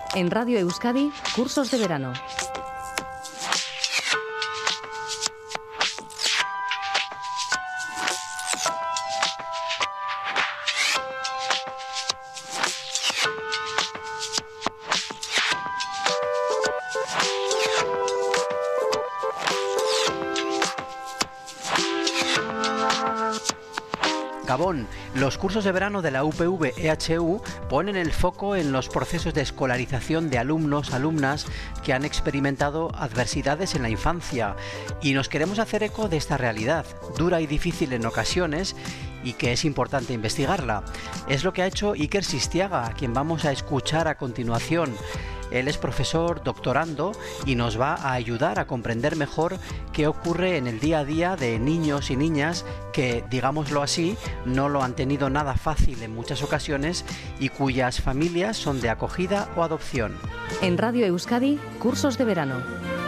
En Radio Euskadi, cursos de verano. Gabón. Los cursos de verano de la UPV-EHU ponen el foco en los procesos de escolarización de alumnos, alumnas que han experimentado adversidades en la infancia, y nos queremos hacer eco de esta realidad, dura y difícil en ocasiones, y que es importante investigarla. Es lo que ha hecho Iker Sistiaga, a quien vamos a escuchar a continuación. Él es profesor doctorando y nos va a ayudar a comprender mejor qué ocurre en el día a día de niños y niñas que, digámoslo así, no lo han tenido nada fácil en muchas ocasiones y cuyas familias son de acogida o adopción. En Radio Euskadi, cursos de verano.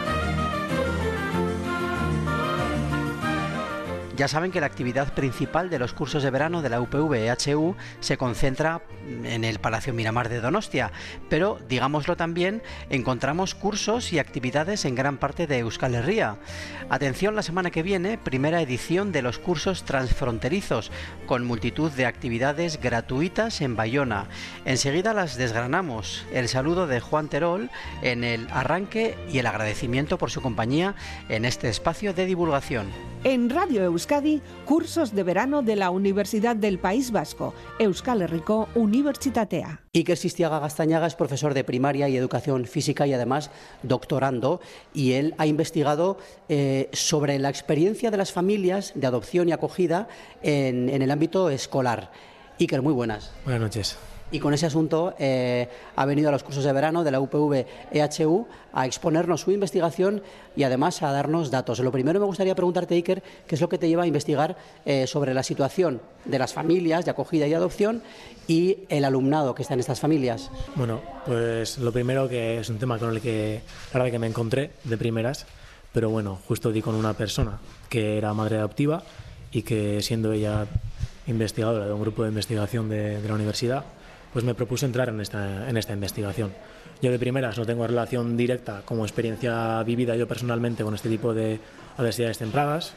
Ya saben que la actividad principal de los cursos de verano de la UPV-EHU se concentra en el Palacio Miramar de Donostia, pero, digámoslo también, encontramos cursos y actividades en gran parte de Euskal Herria. Atención, la semana que viene, primera edición de los cursos transfronterizos, con multitud de actividades gratuitas en Bayona. Enseguida las desgranamos. El saludo de Juan Terol en el arranque y el agradecimiento por su compañía en este espacio de divulgación. En Radio Euskadi, cursos de verano de la Universidad del País Vasco, Euskal Herriko Unibertsitatea. Iker Sistiaga Gaztañaga es profesor de primaria y educación física y además doctorando, y él ha investigado sobre la experiencia de las familias de adopción y acogida en el ámbito escolar. Iker, muy buenas. Buenas noches. Y con ese asunto ha venido a los cursos de verano de la UPV-EHU a exponernos su investigación y además a darnos datos. Lo primero me gustaría preguntarte, Iker, ¿qué es lo que te lleva a investigar sobre la situación de las familias de acogida y adopción y el alumnado que está en estas familias? Bueno, pues lo primero, que es un tema con el que la verdad que me encontré de primeras, pero bueno, justo di con una persona que era madre adoptiva y que, siendo ella investigadora de un grupo de investigación de la universidad, pues me propuse entrar en esta investigación. Yo de primeras no tengo relación directa como experiencia vivida yo personalmente con este tipo de adversidades tempranas,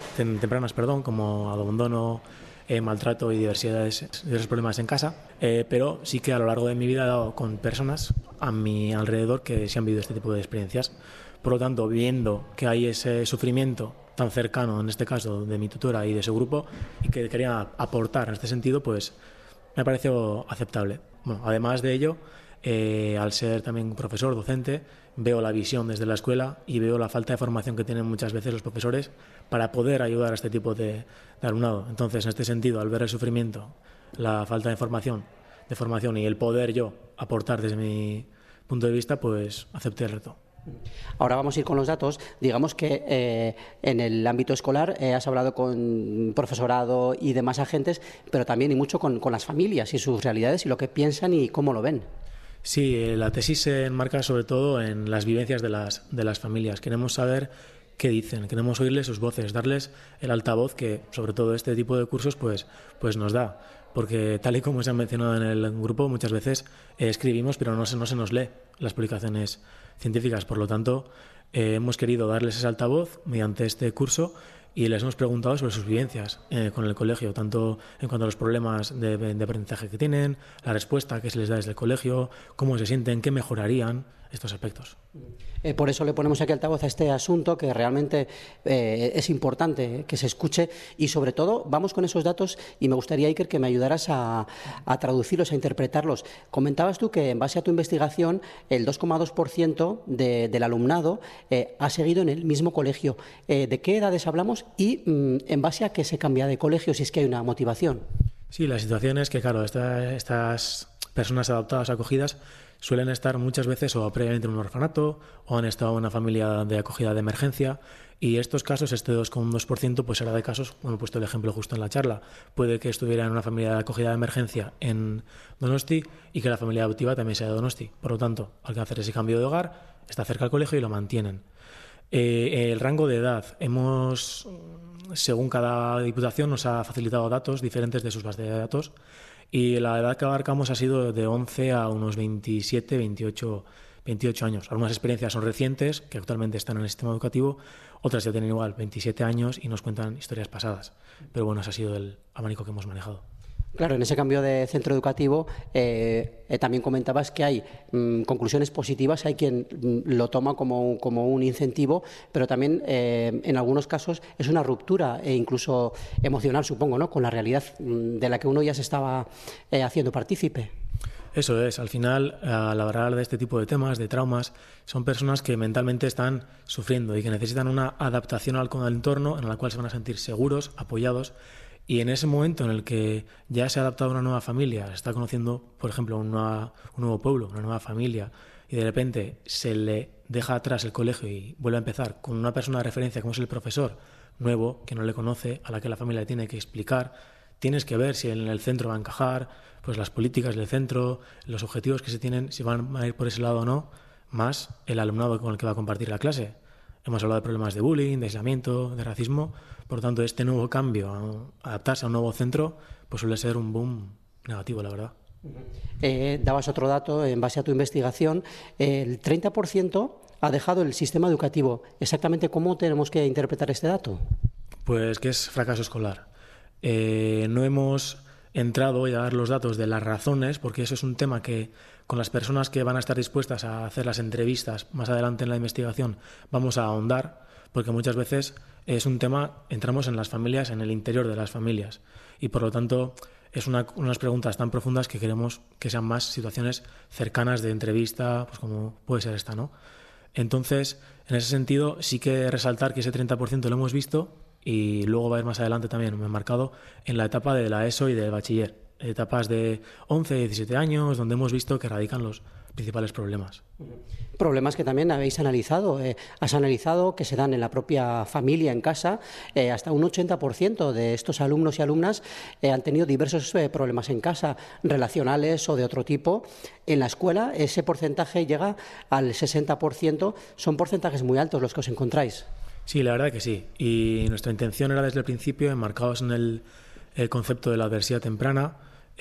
como abandono, maltrato y diversos problemas en casa, pero sí que a lo largo de mi vida he dado con personas a mi alrededor que sí han vivido este tipo de experiencias. Por lo tanto, viendo que hay ese sufrimiento tan cercano, en este caso de mi tutora y de su grupo, y que quería aportar en este sentido, pues me pareció aceptable. Bueno, además de ello, al ser también profesor, docente, veo la visión desde la escuela y veo la falta de formación que tienen muchas veces los profesores para poder ayudar a este tipo de alumnado. Entonces, en este sentido, al ver el sufrimiento, la falta de formación y el poder yo aportar desde mi punto de vista, pues acepté el reto. Ahora vamos a ir con los datos. Digamos que en el ámbito escolar has hablado con profesorado y demás agentes, pero también y mucho con las familias y sus realidades y lo que piensan y cómo lo ven. Sí, la tesis se enmarca sobre todo en las vivencias de las familias. Queremos saber qué dicen, queremos oírles sus voces, darles el altavoz que, sobre todo este tipo de cursos, pues nos da. Porque, tal y como se ha mencionado en el grupo, muchas veces escribimos, pero no se nos lee las publicaciones científicas. Por lo tanto, hemos querido darles ese altavoz mediante este curso y les hemos preguntado sobre sus vivencias con el colegio, tanto en cuanto a los problemas de aprendizaje que tienen, la respuesta que se les da desde el colegio, cómo se sienten, qué mejorarían, estos aspectos. Por eso le ponemos aquí altavoz a este asunto, que realmente es importante que se escuche, y sobre todo vamos con esos datos y me gustaría, Iker, que me ayudaras a traducirlos, a interpretarlos. Comentabas tú que en base a tu investigación el 2,2% del alumnado ha seguido en el mismo colegio. ¿De qué edades hablamos y en base a qué se cambia de colegio, si es que hay una motivación? Sí, la situación es que, claro, estas personas adoptadas, acogidas, suelen estar muchas veces o previamente en un orfanato o han estado en una familia de acogida de emergencia, y estos casos, este 2,2%, pues será de casos, bueno, he puesto el ejemplo justo en la charla, puede que estuviera en una familia de acogida de emergencia en Donosti y que la familia adoptiva también sea de Donosti. Por lo tanto, al hacer ese cambio de hogar, está cerca del colegio y lo mantienen. El rango de edad, según cada diputación, nos ha facilitado datos diferentes de sus bases de datos, y la edad que abarcamos ha sido de 11 a unos 27, 28 28 años. Algunas experiencias son recientes, que actualmente están en el sistema educativo, otras ya tienen igual 27 años y nos cuentan historias pasadas. Pero bueno, ese ha sido el abanico que hemos manejado. Claro, en ese cambio de centro educativo también comentabas que hay conclusiones positivas, hay quien lo toma como un incentivo, pero también en algunos casos es una ruptura incluso emocional, supongo, ¿no?, con la realidad de la que uno ya se estaba haciendo partícipe. Eso es, al final, al hablar de este tipo de temas, de traumas, son personas que mentalmente están sufriendo y que necesitan una adaptación al entorno en la cual se van a sentir seguros, apoyados. Y en ese momento en el que ya se ha adaptado a una nueva familia, se está conociendo, por ejemplo, un nuevo pueblo, una nueva familia, y de repente se le deja atrás el colegio y vuelve a empezar con una persona de referencia como es el profesor nuevo, que no le conoce, a la que la familia le tiene que explicar, tienes que ver si en el centro va a encajar, pues las políticas del centro, los objetivos que se tienen, si van a ir por ese lado o no, más el alumnado con el que va a compartir la clase. Hemos hablado de problemas de bullying, de aislamiento, de racismo. Por lo tanto, este nuevo cambio, adaptarse a un nuevo centro, pues suele ser un boom negativo, la verdad. Dabas otro dato en base a tu investigación. El 30% ha dejado el sistema educativo. ¿Exactamente cómo tenemos que interpretar este dato? Pues que es fracaso escolar. No hemos entrado hoy a dar los datos de las razones, porque eso es un tema que con las personas que van a estar dispuestas a hacer las entrevistas más adelante en la investigación vamos a ahondar, porque muchas veces es un tema, entramos en las familias, en el interior de las familias, y por lo tanto es unas preguntas tan profundas que queremos que sean más situaciones cercanas de entrevista, pues como puede ser esta, ¿no? Entonces, en ese sentido, sí que resaltar que ese 30% lo hemos visto, y luego va a ir más adelante también marcado en la etapa de la ESO y del bachiller, etapas de 11, 17 años, donde hemos visto que radican los principales problemas. Problemas que también habéis analizado. Has analizado que se dan en la propia familia, en casa. Hasta un 80% de estos alumnos y alumnas han tenido diversos problemas en casa, relacionales o de otro tipo. En la escuela ese porcentaje llega al 60%. Son porcentajes muy altos los que os encontráis. Sí, la verdad que sí. Y nuestra intención era desde el principio, enmarcados en el concepto de la adversidad temprana,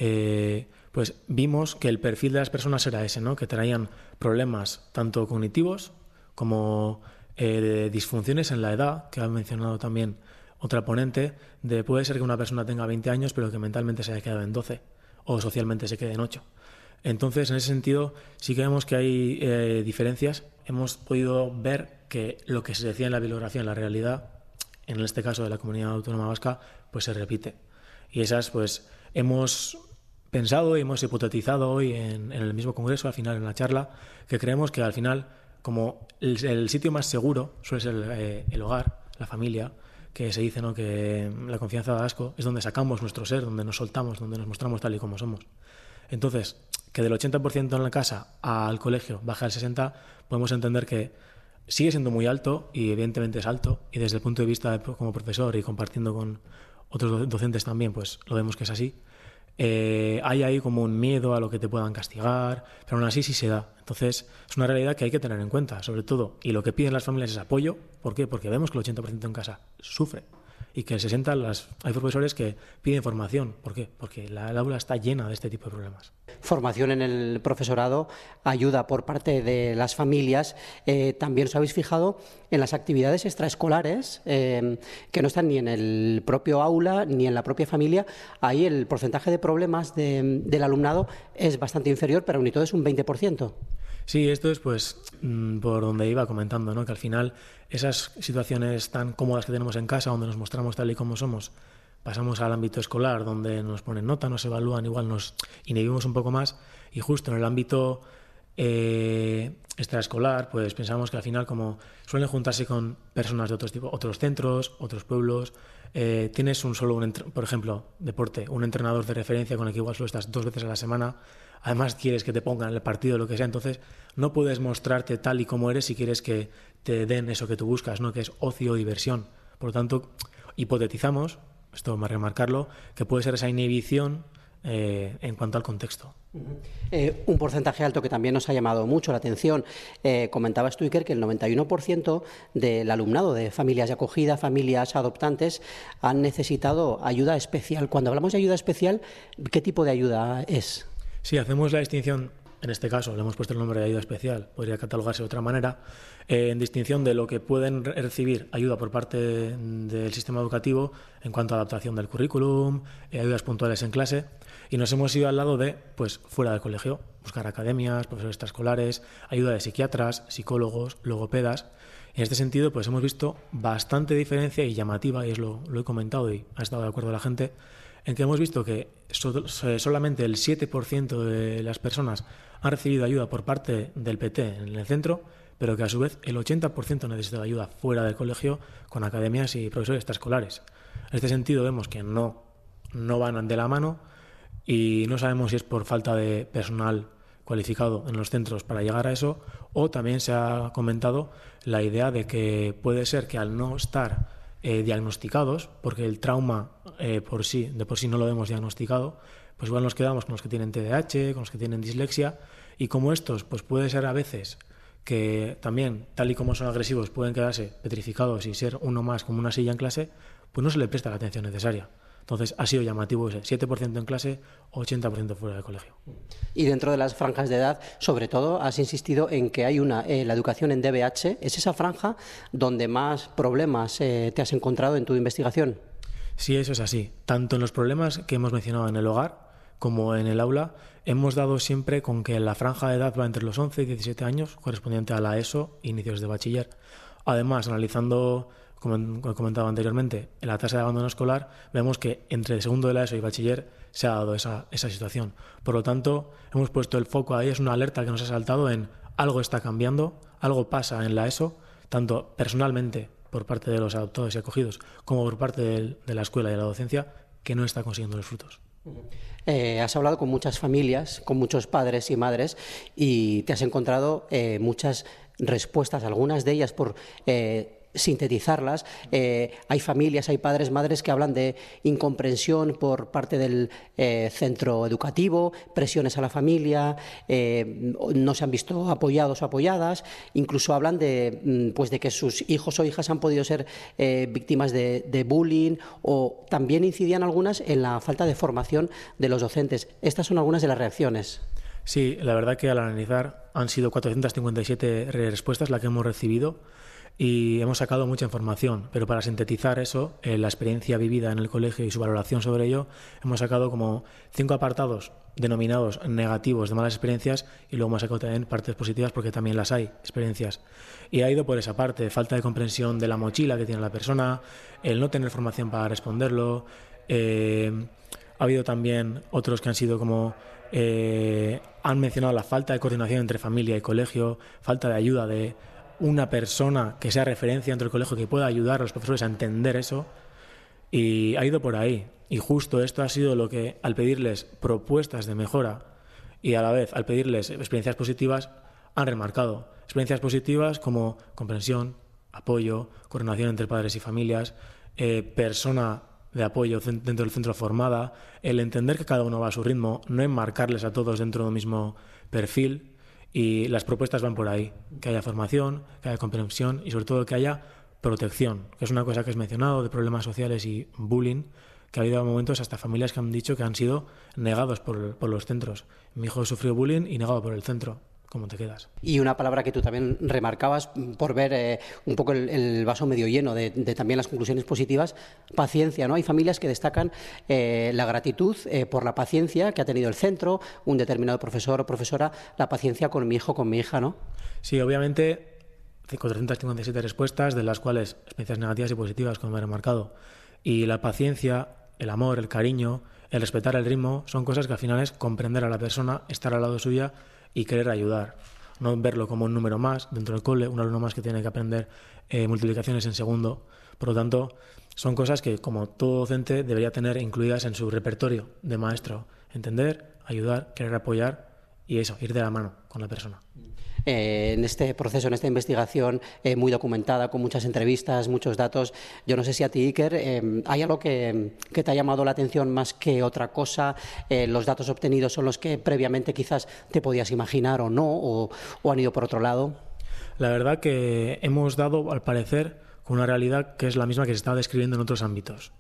pues vimos que el perfil de las personas era ese, ¿no?, que traían problemas tanto cognitivos como de disfunciones en la edad, que ha mencionado también otra ponente, de puede ser que una persona tenga 20 años pero que mentalmente se haya quedado en 12 o socialmente se quede en 8. Entonces, en ese sentido, sí que vemos que hay diferencias. Hemos podido ver que lo que se decía en la bibliografía, en la realidad, en este caso de la Comunidad Autónoma Vasca, pues se repite. Y esas, pues, hemos pensado y hemos hipotetizado hoy en el mismo congreso, al final en la charla, que creemos que al final, como el sitio más seguro suele ser el hogar, la familia, que se dice, ¿no?, que la confianza da asco, es donde sacamos nuestro ser, donde nos soltamos, donde nos mostramos tal y como somos. Entonces, que del 80% en la casa al colegio baja al 60%, podemos entender que sigue siendo muy alto y evidentemente es alto, y desde el punto de vista como profesor y compartiendo con otros docentes también, pues lo vemos que es así. Hay ahí como un miedo a lo que te puedan castigar, pero aún así sí se da. Entonces es una realidad que hay que tener en cuenta, sobre todo, y lo que piden las familias es apoyo. ¿Por qué? Porque vemos que el 80% en casa sufre y que el 60% hay profesores que piden formación. ¿Por qué? Porque el aula está llena de este tipo de problemas. Formación en el profesorado, ayuda por parte de las familias. También os habéis fijado en las actividades extraescolares que no están ni en el propio aula ni en la propia familia. Ahí el porcentaje de problemas del alumnado es bastante inferior, pero ni todo es un 20%. Sí, esto es pues por donde iba comentando, ¿no?, que al final esas situaciones tan cómodas que tenemos en casa, donde nos mostramos tal y como somos, pasamos al ámbito escolar, donde nos ponen nota, nos evalúan, igual nos inhibimos un poco más, y justo en el ámbito extraescolar, pues pensamos que al final, como suelen juntarse con personas de otros tipos, otros centros, otros pueblos, tienes por ejemplo, deporte, un entrenador de referencia con el que igual solo estás 2 veces a la semana, además quieres que te pongan en el partido, lo que sea, entonces no puedes mostrarte tal y como eres si quieres que te den eso que tú buscas, ¿no?, que es ocio, diversión. Por lo tanto, hipotetizamos, esto más remarcarlo, que puede ser esa inhibición en cuanto al contexto. Un porcentaje alto que también nos ha llamado mucho la atención. Comentabas tú, Iker, que el 91% del alumnado de familias de acogida, familias adoptantes, han necesitado ayuda especial. Cuando hablamos de ayuda especial, ¿qué tipo de ayuda es? Sí, hacemos la distinción en este caso le hemos puesto el nombre de ayuda especial, podría catalogarse de otra manera, en distinción de lo que pueden recibir ayuda por parte del sistema educativo en cuanto a adaptación del currículum, ayudas puntuales en clase, y nos hemos ido al lado de, pues, fuera del colegio, buscar academias, profesores extraescolares, ayuda de psiquiatras, psicólogos, logopedas. En este sentido, pues hemos visto bastante diferencia y llamativa, y lo he comentado y ha estado de acuerdo la gente, en que hemos visto que solamente el 7% de las personas han recibido ayuda por parte del PT en el centro, pero que a su vez el 80% necesita ayuda fuera del colegio con academias y profesores extraescolares. En este sentido vemos que no van de la mano y no sabemos si es por falta de personal cualificado en los centros para llegar a eso, o también se ha comentado la idea de que puede ser que al no estar diagnosticados, porque el trauma de por sí no lo hemos diagnosticado, pues igual nos quedamos con los que tienen TDAH, con los que tienen dislexia, y como estos, pues puede ser a veces que también, tal y como son agresivos, pueden quedarse petrificados y ser uno más como una silla en clase, pues no se le presta la atención necesaria. Entonces ha sido llamativo ese 7% en clase, 80% fuera del colegio. Y dentro de las franjas de edad, sobre todo, has insistido en que hay la educación en DBH. ¿Es esa franja donde más problemas te has encontrado en tu investigación? Sí, eso es así. Tanto en los problemas que hemos mencionado en el hogar como en el aula, hemos dado siempre con que la franja de edad va entre los 11 y 17 años, correspondiente a la ESO, inicios de bachiller. Además, analizando, como he comentado anteriormente, en la tasa de abandono escolar, vemos que entre el segundo de la ESO y bachiller se ha dado esa situación. Por lo tanto, hemos puesto el foco ahí, es una alerta que nos ha saltado en algo está cambiando, algo pasa en la ESO, tanto personalmente por parte de los adoptados y acogidos, como por parte de la escuela y de la docencia, que no está consiguiendo los frutos. Has hablado con muchas familias, con muchos padres y madres, y te has encontrado muchas respuestas, algunas de ellas por sintetizarlas. Hay familias, hay padres, madres que hablan de incomprensión por parte del centro educativo, presiones a la familia, no se han visto apoyados o apoyadas, incluso hablan de que sus hijos o hijas han podido ser víctimas de bullying, o también incidían algunas en la falta de formación de los docentes. Estas son algunas de las reacciones. Sí, la verdad que al analizar han sido 457 respuestas las que hemos recibido, y hemos sacado mucha información, pero para sintetizar eso, la experiencia vivida en el colegio y su valoración sobre ello, hemos sacado como 5 apartados denominados negativos de malas experiencias, y luego hemos sacado también partes positivas, porque también las hay, experiencias. Y ha ido por esa parte, falta de comprensión de la mochila que tiene la persona, el no tener formación para responderlo. Ha habido también otros que han sido como han mencionado la falta de coordinación entre familia y colegio, falta de ayuda de una persona que sea referencia entre el colegio, que pueda ayudar a los profesores a entender eso, y ha ido por ahí. Y justo esto ha sido lo que, al pedirles propuestas de mejora y a la vez al pedirles experiencias positivas, han remarcado. Experiencias positivas como comprensión, apoyo, coordinación entre padres y familias, persona de apoyo dentro del centro formada, el entender que cada uno va a su ritmo, no enmarcarles a todos dentro del mismo perfil. Y las propuestas van por ahí, que haya formación, que haya comprensión y sobre todo que haya protección, que es una cosa que has mencionado, de problemas sociales y bullying, que ha habido momentos hasta familias que han dicho que han sido negados por los centros. Mi hijo sufrió bullying y negado por el centro. ¿Cómo te quedas? Y una palabra que tú también remarcabas, por ver un poco el vaso medio lleno de también las conclusiones positivas, paciencia, ¿no? Hay familias que destacan la gratitud por la paciencia que ha tenido el centro, un determinado profesor o profesora, la paciencia con mi hijo, con mi hija, ¿no? Sí, obviamente, 457 respuestas, de las cuales experiencias negativas y positivas, como he remarcado. Y la paciencia, el amor, el cariño, el respetar el ritmo, son cosas que al final es comprender a la persona, estar al lado suya y querer ayudar, no verlo como un número más dentro del cole, un alumno más que tiene que aprender multiplicaciones en segundo. Por lo tanto, son cosas que, como todo docente, debería tener incluidas en su repertorio de maestro. Entender, ayudar, querer apoyar y eso, ir de la mano con la persona. En este proceso, en esta investigación muy documentada, con muchas entrevistas, muchos datos, yo no sé si a ti, Iker, ¿hay algo que te ha llamado la atención más que otra cosa? ¿Los datos obtenidos son los que previamente quizás te podías imaginar o no, o han ido por otro lado? La verdad que hemos dado, al parecer, con una realidad que es la misma que se está describiendo en otros ámbitos.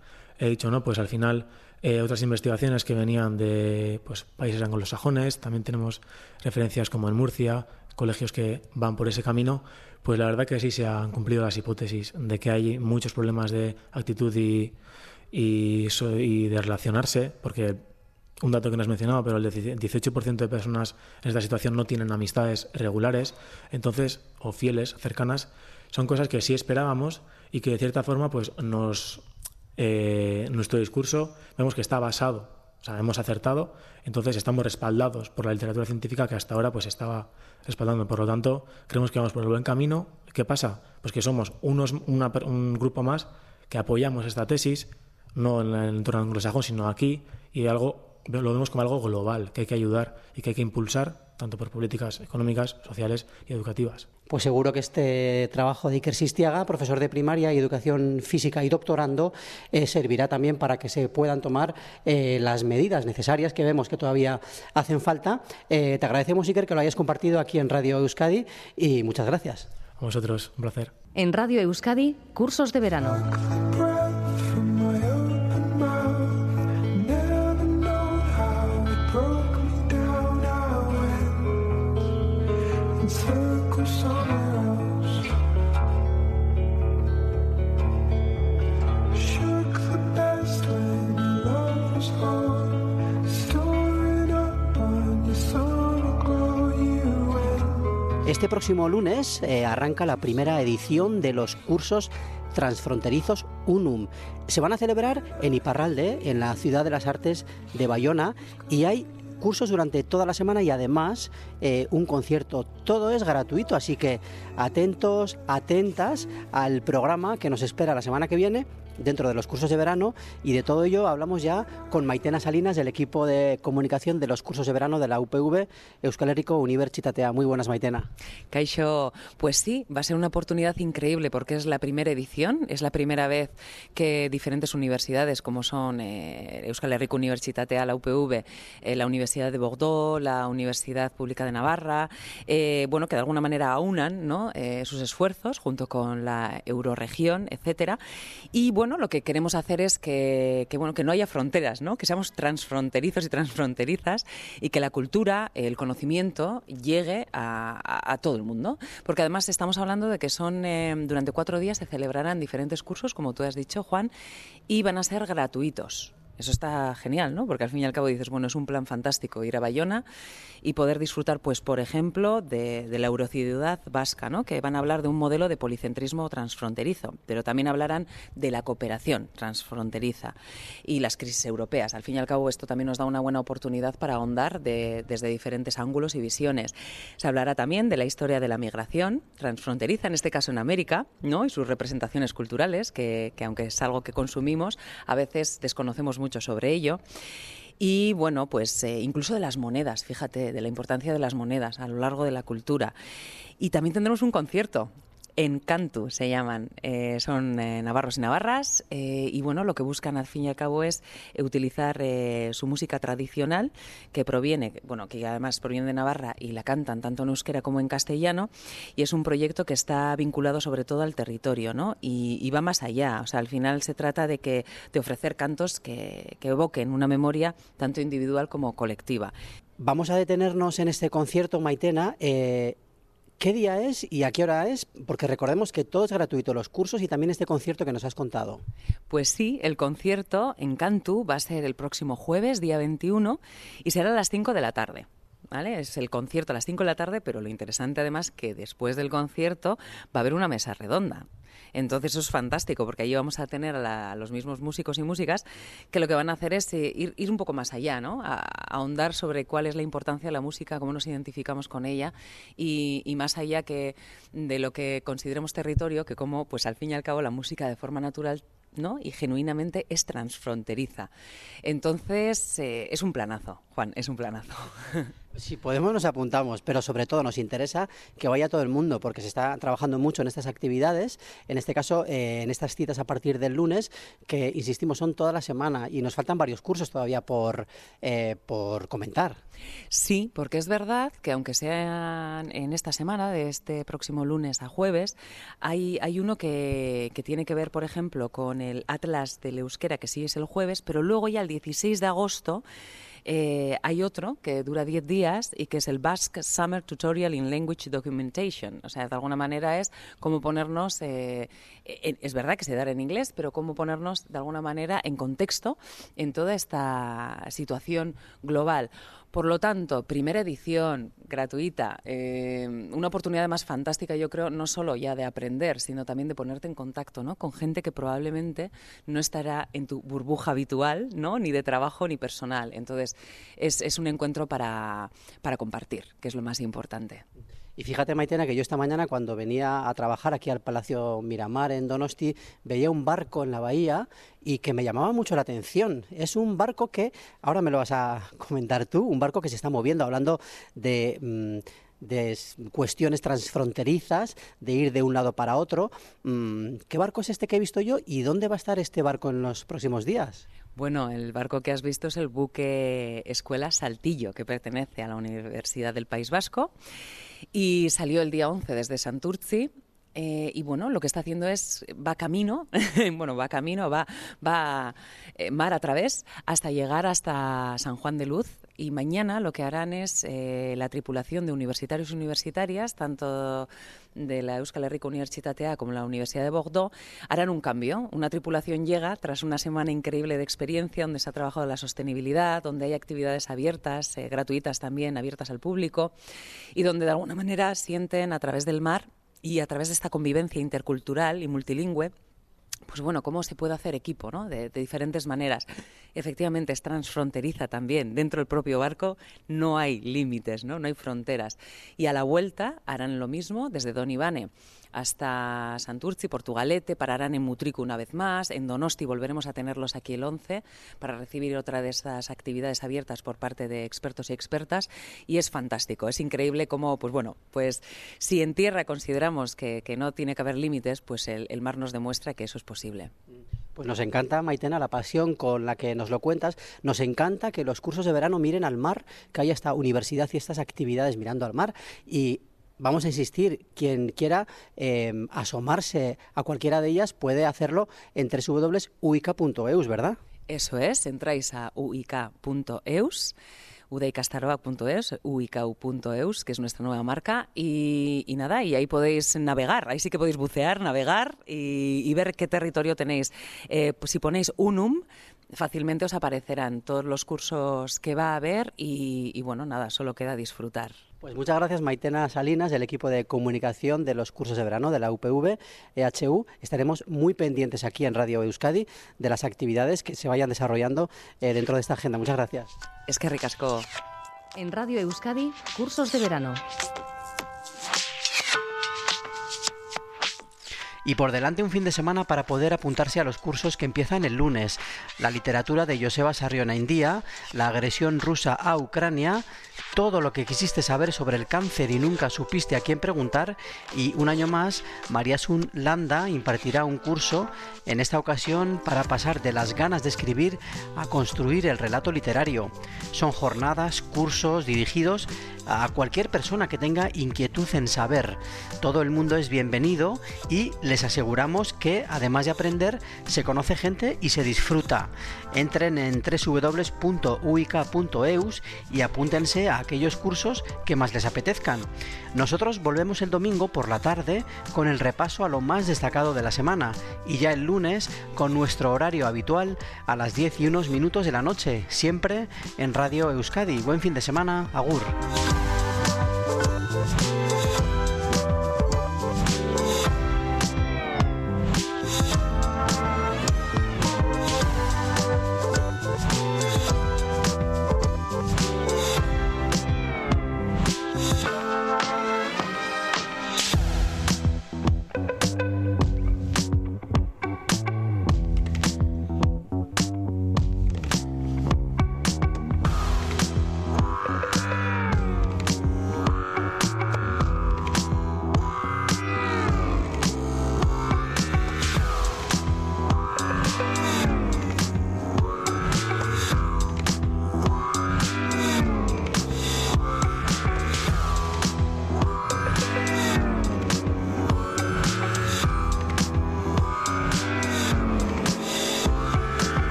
he dicho, ¿no? Pues al final otras investigaciones que venían de pues, países anglosajones, también tenemos referencias como en Murcia, colegios que van por ese camino, pues la verdad que sí se han cumplido las hipótesis de que hay muchos problemas de actitud y de relacionarse, porque un dato que no has mencionado, pero el 18% de personas en esta situación no tienen amistades regulares, entonces, o fieles, cercanas, son cosas que sí esperábamos y que de cierta forma pues nuestro discurso vemos que está basado, o sea, hemos acertado, entonces estamos respaldados por la literatura científica que hasta ahora pues estaba respaldando. Por lo tanto, creemos que vamos por el buen camino. ¿Qué pasa? Pues que somos un grupo más que apoyamos esta tesis, no en el entorno anglosajón, sino aquí, y lo vemos como algo global, que hay que ayudar y que hay que impulsar, tanto por políticas económicas, sociales y educativas. Pues seguro que este trabajo de Iker Sistiaga, profesor de primaria y educación física y doctorando, servirá también para que se puedan tomar las medidas necesarias que vemos que todavía hacen falta. Te agradecemos, Iker, que lo hayas compartido aquí en Radio Euskadi y muchas gracias. A vosotros, un placer. En Radio Euskadi, cursos de verano. Este próximo lunes arranca la primera edición de los cursos transfronterizos UNUM. Se van a celebrar en Iparralde, en la Ciudad de las Artes de Bayona, y hay cursos durante toda la semana y además un concierto. Todo es gratuito, así que atentos, atentas al programa que nos espera la semana que viene dentro de los cursos de verano, y de todo ello hablamos ya con Maitena Salinas, del equipo de comunicación de los cursos de verano de la UPV Euskal Herriko Unibertsitatea. Muy buenas, Maitena. Kaixo, pues sí, va a ser una oportunidad increíble porque es la primera edición, es la primera vez que diferentes universidades como son Euskal Herriko Unibertsitatea, la UPV, la Universidad de Bordeaux, la Universidad Pública de Navarra, bueno, que de alguna manera aunan, ¿no?, sus esfuerzos junto con la Euroregión, etcétera. Y bueno, lo que queremos hacer es que no haya fronteras, ¿no?, que seamos transfronterizos y transfronterizas y que la cultura, el conocimiento llegue a todo el mundo. Porque además estamos hablando de que durante 4 días se celebrarán diferentes cursos, como tú has dicho, Juan, y van a ser gratuitos. Eso está genial, ¿no? Porque al fin y al cabo dices, bueno, es un plan fantástico ir a Bayona y poder disfrutar, pues, por ejemplo, de la Eurociudad vasca, ¿no?, que van a hablar de un modelo de policentrismo transfronterizo, pero también hablarán de la cooperación transfronteriza y las crisis europeas. Al fin y al cabo, esto también nos da una buena oportunidad para ahondar desde diferentes ángulos y visiones. Se hablará también de la historia de la migración transfronteriza, en este caso en América, ¿no?, y sus representaciones culturales, que aunque es algo que consumimos, a veces desconocemos mucho sobre ello. Y bueno, pues incluso de las monedas, fíjate, de la importancia de las monedas a lo largo de la cultura. Y también tendremos un concierto. Encantu se llaman, son navarros y navarras, y bueno, lo que buscan al fin y al cabo es utilizar su música tradicional, que además proviene de Navarra y la cantan tanto en euskera como en castellano, y es un proyecto que está vinculado sobre todo al territorio, ¿no? Y va más allá, o sea, al final se trata de ofrecer cantos que evoquen una memoria tanto individual como colectiva. Vamos a detenernos en este concierto, Maitena. ¿Qué día es y a qué hora es? Porque recordemos que todo es gratuito, los cursos y también este concierto que nos has contado. Pues sí, el concierto en Cantu va a ser el próximo jueves, día 21, y será a las 5 de la tarde. ¿Vale? Es el concierto a las 5 de la tarde, pero lo interesante además que después del concierto va a haber una mesa redonda. Entonces eso es fantástico porque allí vamos a tener a los mismos músicos y músicas que lo que van a hacer es ir un poco más allá, ¿no? A ahondar sobre cuál es la importancia de la música, cómo nos identificamos con ella y más allá que de lo que consideremos territorio, que como pues al fin y al cabo la música de forma natural, ¿no?, y genuinamente es transfronteriza. Entonces es un planazo, Juan, es un planazo. Si podemos nos apuntamos, pero sobre todo nos interesa que vaya todo el mundo, porque se está trabajando mucho en estas actividades, en este caso en estas citas a partir del lunes, que insistimos son toda la semana y nos faltan varios cursos todavía por comentar. Sí, porque es verdad que aunque sean en esta semana, de este próximo lunes a jueves, hay uno que tiene que ver, por ejemplo, con el Atlas del Euskera, que sí es el jueves, pero luego ya el 16 de agosto hay otro que dura 10 días y que es el Basque Summer Tutorial in Language Documentation. O sea, de alguna manera es cómo ponernos, es verdad que se da en inglés, pero cómo ponernos de alguna manera en contexto en toda esta situación global. Por lo tanto, primera edición, gratuita, una oportunidad más fantástica, yo creo, no solo ya de aprender, sino también de ponerte en contacto, ¿no?, con gente que probablemente no estará en tu burbuja habitual, ¿no?, ni de trabajo ni personal. Entonces, es un encuentro para compartir, que es lo más importante. Y fíjate, Maitena, que yo esta mañana cuando venía a trabajar aquí al Palacio Miramar en Donosti, veía un barco en la bahía y que me llamaba mucho la atención. Es un barco que, ahora me lo vas a comentar tú, un barco que se está moviendo, hablando de cuestiones transfronterizas, de ir de un lado para otro. ¿Qué barco es este que he visto yo y dónde va a estar este barco en los próximos días? Bueno, el barco que has visto es el buque Escuela Saltillo, que pertenece a la Universidad del País Vasco y salió el día 11 desde Santurtzi. Y bueno, lo que está haciendo es, va mar a través hasta llegar hasta San Juan de Luz, y mañana lo que harán es la tripulación de universitarios y universitarias, tanto de la Euskal Herriko Unibertsitatea como la Universidad de Bordeaux, harán un cambio. Una tripulación llega tras una semana increíble de experiencia donde se ha trabajado la sostenibilidad, donde hay actividades abiertas, gratuitas también, abiertas al público, y donde de alguna manera sienten a través del mar y a través de esta convivencia intercultural y multilingüe, pues bueno, cómo se puede hacer equipo, ¿no?, de diferentes maneras. Efectivamente, es transfronteriza también. Dentro del propio barco no hay límites, ¿no?, no hay fronteras. Y a la vuelta harán lo mismo desde Don Ivane hasta Santurtzi, Portugalete, pararán en Mutriku una vez más, en Donosti volveremos a tenerlos aquí el 11 para recibir otra de estas actividades abiertas por parte de expertos y expertas, y es fantástico, es increíble cómo, pues si en tierra consideramos que no tiene que haber límites, pues el mar nos demuestra que eso es posible. Pues nos encanta, Maitena, la pasión con la que nos lo cuentas. Nos encanta que los cursos de verano miren al mar, que haya esta universidad y estas actividades mirando al mar. Y vamos a insistir, quien quiera asomarse a cualquiera de ellas puede hacerlo en www.uica.eus, ¿verdad? Eso es, entráis a uica.eus, udeikastaroa.eus, uicau.eus, que es nuestra nueva marca, y nada, y ahí podéis navegar, ahí sí que podéis bucear, navegar y ver qué territorio tenéis. Pues si ponéis UNUM, fácilmente os aparecerán todos los cursos que va a haber y bueno, nada, solo queda disfrutar. Pues muchas gracias, Maitena Salinas, del equipo de comunicación de los cursos de verano de la UPV EHU. Estaremos muy pendientes aquí en Radio Euskadi de las actividades que se vayan desarrollando dentro de esta agenda. Muchas gracias. Es que ricasco. En Radio Euskadi, cursos de verano. Y por delante un fin de semana para poder apuntarse a los cursos que empiezan el lunes. La literatura de Joseba Sarrionaindia, la agresión rusa a Ucrania, todo lo que quisiste saber sobre el cáncer y nunca supiste a quién preguntar, y un año más Mariasun Landa impartirá un curso, en esta ocasión para pasar de las ganas de escribir a construir el relato literario. Son jornadas, cursos dirigidos a cualquier persona que tenga inquietud en saber. Todo el mundo es bienvenido y les aseguramos que, además de aprender, se conoce gente y se disfruta. Entren en www.uica.eus y apúntense a aquellos cursos que más les apetezcan. Nosotros volvemos el domingo por la tarde con el repaso a lo más destacado de la semana, y ya el lunes con nuestro horario habitual a las 10:01 de la noche, siempre en Radio Euskadi. Buen fin de semana, agur.